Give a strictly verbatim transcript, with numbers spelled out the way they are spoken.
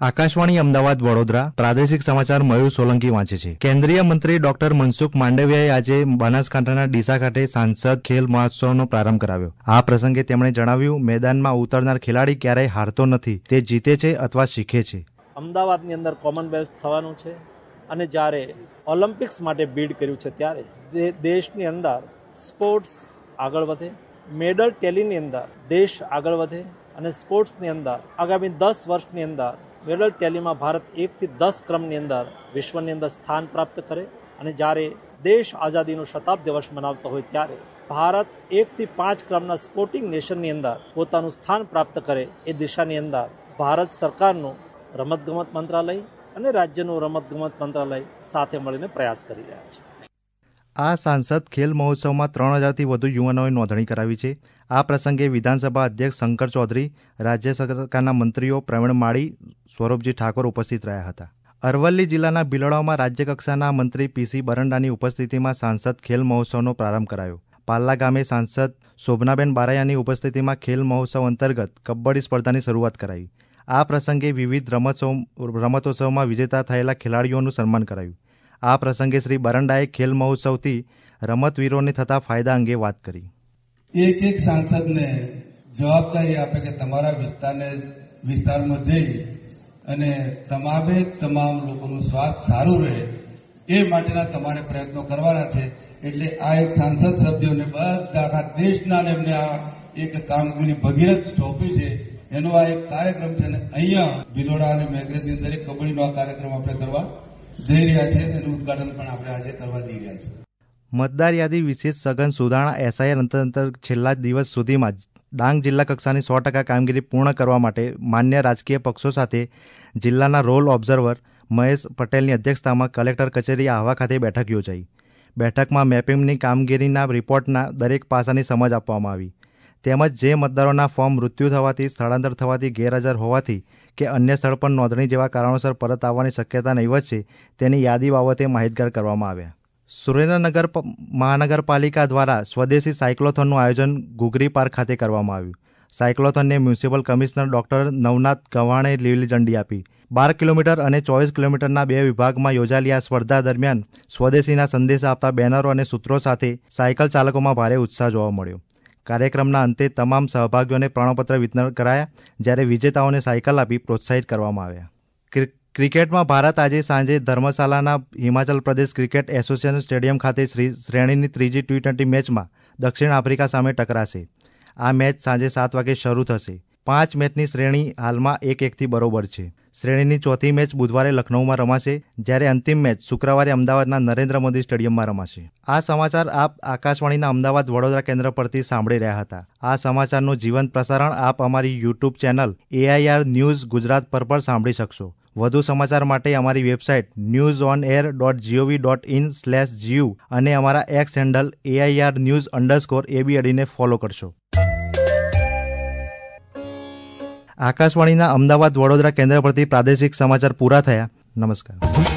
આકાશવાણી અમદાવાદ વડોદરા પ્રાદેશિક સમાચાર મયુર સોલંકી વાંચે છે. કેન્દ્રીય મંત્રી ડોક્ટર મનસુખ માંડવિયાએ આજે બનાસકાંઠાના ડીસા ખાતે સાંસદ ખેલ મહોત્સવનો પ્રારંભ કરાવ્યો. આ પ્રસંગે તેમણે જણાવ્યું, મેદાનમાં ઉતરનાર ખેલાડી ક્યારેય હારતો નથી, તે જીતે છે અથવા શીખે છે. અમદાવાદની અંદર કોમનવેલ્થ થવાનું છે અને જ્યારે ઓલિમ્પિક્સ માટે બીડ કર્યું છે ત્યારે દેશની અંદર સ્પોર્ટ્સ આગળ વધે, મેડલ ટેલીની અંદર દેશ આગળ વધે અને સ્પોર્ટ્સની અંદર આગામી દસ વર્ષની અંદર મેડલ ટેલીમાં ભારત એકથી દસ ક્રમની અંદર વિશ્વની અંદર સ્થાન પ્રાપ્ત કરે અને જ્યારે દેશ આઝાદીનું શતાબ્દી વર્ષ મનાવતો હોય ત્યારે ભારત એકથી પાંચ ક્રમના સ્પોર્ટિંગ નેશનની અંદર પોતાનું સ્થાન પ્રાપ્ત કરે એ દિશાની અંદર ભારત સરકારનું રમતગમત મંત્રાલય અને રાજ્યનું રમતગમત મંત્રાલય સાથે મળીને પ્રયાસ કરી રહ્યા છે. આ સાંસદ ખેલ મહોત્સવમાં ત્રણ હજારથી વધુ યુવાનોએ નોંધણી કરાવી છે. આ પ્રસંગે વિધાનસભા અધ્યક્ષ શંકર ચૌધરી, રાજ્ય સરકારના મંત્રીઓ પ્રવીણ માળી, સ્વરૂપજી ઠાકોર ઉપસ્થિત રહ્યા હતા. અરવલ્લી જિલ્લાના ભિલોડામાં રાજ્યકક્ષાના મંત્રી પીસી બરંડાની ઉપસ્થિતિમાં સાંસદ ખેલ મહોત્સવનો પ્રારંભ કરાયો. પાલ્લા ગામે સાંસદ શોભનાબેન બારૈયાની ઉપસ્થિતિમાં ખેલ મહોત્સવ અંતર્ગત કબડ્ડી સ્પર્ધાની શરૂઆત કરાઈ. આ પ્રસંગે વિવિધ રમતોત્સવ રમતોત્સવમાં વિજેતા થયેલા ખેલાડીઓનું સન્માન કરાયું. આ પ્રસંગે શ્રી બરંડાએ ખેલ મહોત્સવથી રમતવીરોને થતા ફાયદા અંગે વાત કરી. એક એક સાંસદને જવાબદારી આપે કે તમારા વિસ્તારને વિસ્તારમાં જઈ અને તમામે તમામ લોકોનું સ્વાસ્થ્ય સારું રહે એ માટેના તમારે પ્રયત્નો કરવાના છે. એટલે આ એક સાંસદ સભ્યોને બધા આખા દેશના એમને આ એક કામગીરી ભગીરથ સોંપી છે. એનો આ એક કાર્યક્રમ છે અને અહીંયા ભિલોડા અને મેઘરજની અંદર કબડ્ડીનો આ કાર્યક્રમ આપણે કરવા જઈ રહ્યા છે. એનું ઉદઘાટન પણ આપણે આજે કરવા જઈ રહ્યા છીએ. મતદાર યાદી વિશેષ સઘન સુધારણા એસઆઈઆર અંતર્ગત છેલ્લા દિવસ સુધીમાં ડાંગ જિલ્લા કક્ષાની સો ટકા કામગીરી પૂર્ણ કરવા માટે માન્ય રાજકીય પક્ષો સાથે જિલ્લાના રોલ ઓબ્ઝર્વર મહેશ પટેલની અધ્યક્ષતામાં કલેક્ટર કચેરી આહવા ખાતે બેઠક યોજાઈ. બેઠકમાં મેપિંગની કામગીરીના રિપોર્ટના દરેક પાસાની સમજ આપવામાં આવી. તેમજ જે મતદારોના ફોર્મ મૃત્યુ થવાથી, સ્થળાંતર થવાથી, ગેરહાજર હોવાથી કે અન્ય સ્થળ પર નોંધણી જેવા કારણોસર પરત આવવાની શક્યતા નહીવત છે તેની યાદી બાબતે માહિતગાર કરવામાં આવ્યા. સુરેન્દ્રનગર મહાનગરપાલિકા દ્વારા સ્વદેશી સાયક્લોથોનનું આયોજન ઘુઘરી પાર્ક ખાતે કરવામાં આવ્યું. સાયક્લોથોનને municipal commissioner doctor Navnath Gavhane લીલી ઝંડી આપી. બાર કિલોમીટર અને ચોવીસ કિલોમીટરના બે વિભાગમાં યોજાયેલી આ સ્પર્ધા દરમિયાન સ્વદેશીના સંદેશા આપતા બેનરો અને સૂત્રો સાથે સાયકલ ચાલકોમાં ભારે ઉત્સાહ જોવા મળ્યો. કાર્યક્રમના અંતે તમામ સહભાગીઓને પ્રમાણપત્ર વિતરણ કરાયા, જ્યારે વિજેતાઓને સાયકલ આપી પ્રોત્સાહિત કરવામાં આવ્યા. ક્રિકેટમાં ભારત આજે સાંજે ધર્મશાલાના Himachal Pradesh cricket association stadium ખાતે શ્રેણીની ત્રીજી ટી ટ્વેન્ટી મેચમાં દક્ષિણ આફ્રિકા સામે ટકરાશે. આ મેચ સાંજે સાત વાગે શરૂ થશે. પાંચ મેચની શ્રેણી હાલમાં એક એકથી બરોબર છે. શ્રેણીની ચોથી મેચ બુધવારે લખનૌમાં રમાશે, જ્યારે અંતિમ મેચ શુક્રવારે અમદાવાદના નરેન્દ્ર મોદી સ્ટેડિયમમાં રમાશે. આ સમાચાર આપ આકાશવાણીના અમદાવાદ વડોદરા કેન્દ્ર પરથી સાંભળી રહ્યા હતા. આ સમાચારનું જીવંત પ્રસારણ આપ અમારી YouTube channel AIR news Gujarat પર પણ સાંભળી શકશો. વધુ સમાચાર માટે અમારી website news on air dot GOV dot in slash GU અને અમારા X handle AIR news underscore AB અડીને ફોલો કરશો. આકાશવાણીના અમદાવાદ વડોદરા કેન્દ્ર પરથી પ્રાદેશિક સમાચાર પૂરા થયા. નમસ્કાર.